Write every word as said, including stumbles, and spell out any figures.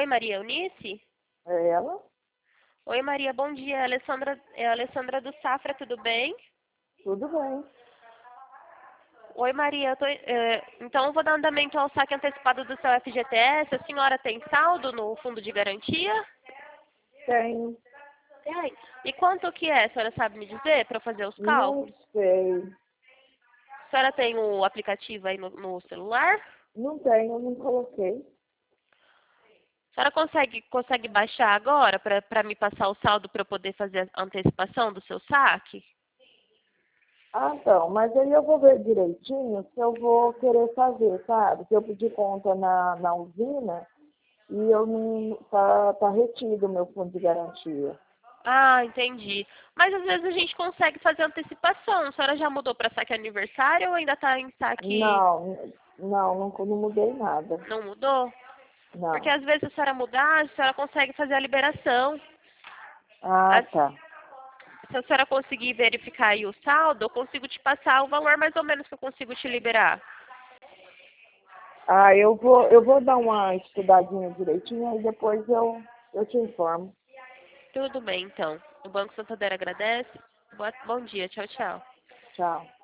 Oi, Maria Eunice? É ela? Oi, Maria, bom dia. É a Alessandra, é a Alessandra do Safra, tudo bem? Tudo bem. Oi, Maria. Eu tô, é, então, eu vou dar andamento ao saque antecipado do seu F G T S. A senhora tem saldo no fundo de garantia? Tenho. Tem. E quanto que é? A senhora sabe me dizer para fazer os Não cálculos? sei. A senhora tem o aplicativo aí no, no celular? Não tenho, não coloquei. A senhora consegue, consegue baixar agora para me passar o saldo para eu poder fazer a antecipação do seu saque? Ah, então, mas aí eu vou ver direitinho se eu vou querer fazer, sabe? Se eu pedir conta na, na usina e eu não tá, tá retido o meu fundo de garantia. Ah, entendi. Mas às vezes a gente consegue fazer antecipação. A senhora já mudou para saque aniversário ou ainda está em saque? Não, não, não, não mudei nada. Não mudou? Porque Não. às vezes a senhora mudar, a senhora consegue fazer a liberação. Ah, As- tá. Se a senhora conseguir verificar aí o saldo, eu consigo te passar o valor mais ou menos que eu consigo te liberar. Ah, eu vou, eu vou dar uma estudadinha direitinho e depois eu, eu te informo. Tudo bem, então. O Banco Santander agradece. Boa- bom dia. Tchau, tchau. Tchau.